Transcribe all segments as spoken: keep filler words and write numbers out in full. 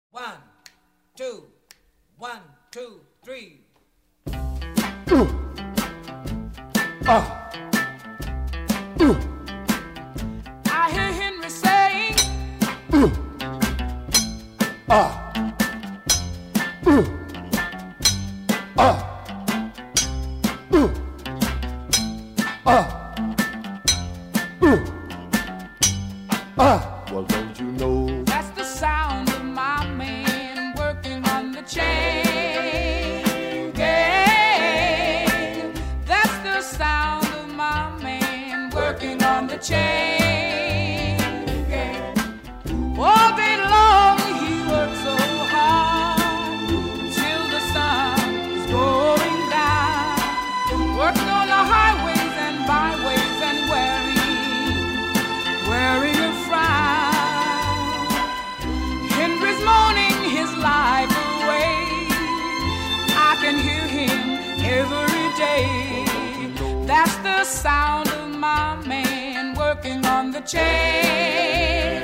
One, two, one, two, three. Uh. Uh. Uh. I hear Henry saying, Uh. Uh. Uh. Uh. Uh. Uh. Uh. Well, don't you know? That's the sound of my man working on the chain gang. That's the sound of my man working on the chain gang. All day long he works so hard till the sun's going down, working on the highways and byways and wearing, wearing a frown. Henry's moaning his life away. I can hear him every day. That's the sound of my man working on the chain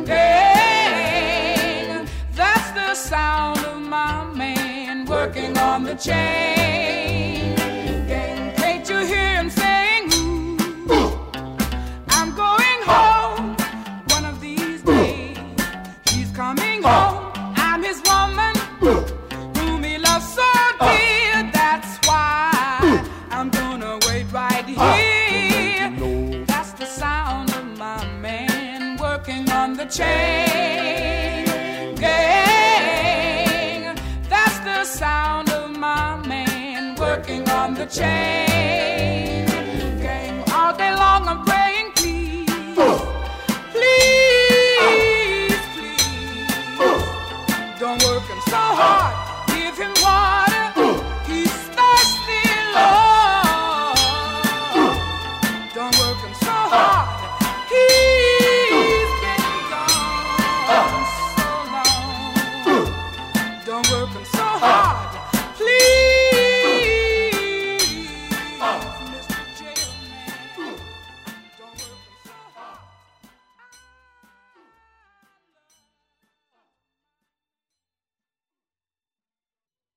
gang. That's the sound of my man working on the chain gang. Can't you hear him saying, ooh, I'm going home one of these days. He's coming home. I'm his woman whom he loves so dear. That's why I'm gonna wait right here. That's the sound of my man working on the chain gang. That's the sound of my man working on the chain gang. All day long I'm praying, please, please, please, don't work him so hard. Give him water, he's thirsty, Lord. Don't work him so hard. He's been gone so long. Don't work him so hard.